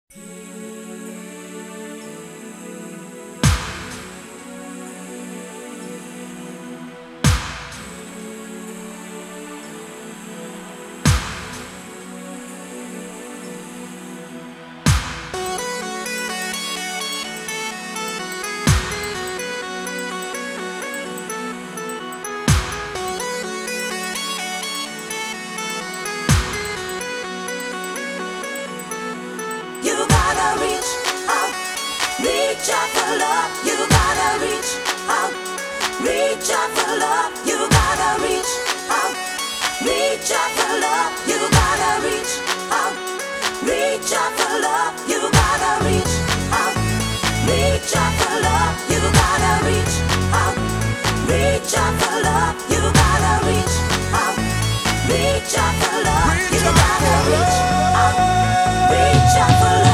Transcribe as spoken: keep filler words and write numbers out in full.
Reach out for love, you gotta reach out. Reach out for love, you gotta reach out. Reach out.